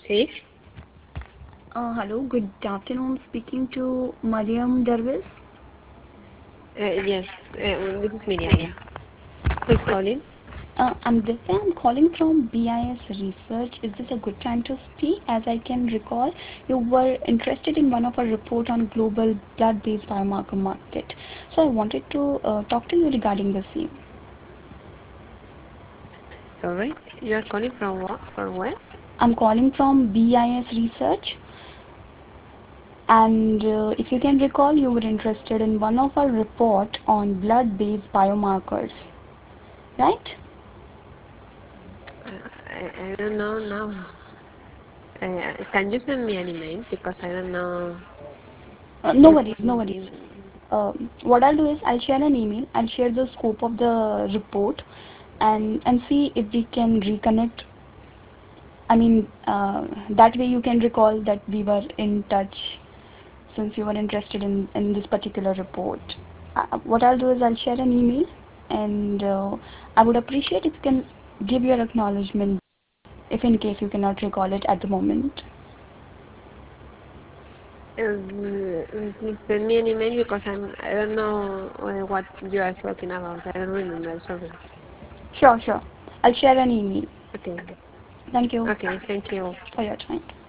Sí. Hello, good afternoon. Speaking to Mariam Darvis. Yes, this is Miriam. Who's calling? I'm Divya. I'm calling from BIS Research. Is this a good time to speak? As I can recall, you were interested in one of our report on global blood-based biomarker market. So I wanted to talk to you regarding the same. Sorry, you are calling from what? From where? I'm calling from BIS Research, and if you can recall, you were interested in one of our report on blood-based biomarkers, right? I don't know now. Can you send me an email because I don't know No if worries, no worries. What I'll do is I'll share an email. I'll share the scope of the report and see if we can reconnect. I mean, that way you can recall that we were in touch since you were interested in this particular report. What I'll do is I'll share an email and I would appreciate if you can give your acknowledgement if in case you cannot recall it at the moment. please send me an email because I don't know what you are talking about. I don't remember. Sorry. Sure, sure. I'll share an email. Okay. Thank you Okay. Thank you. for your time.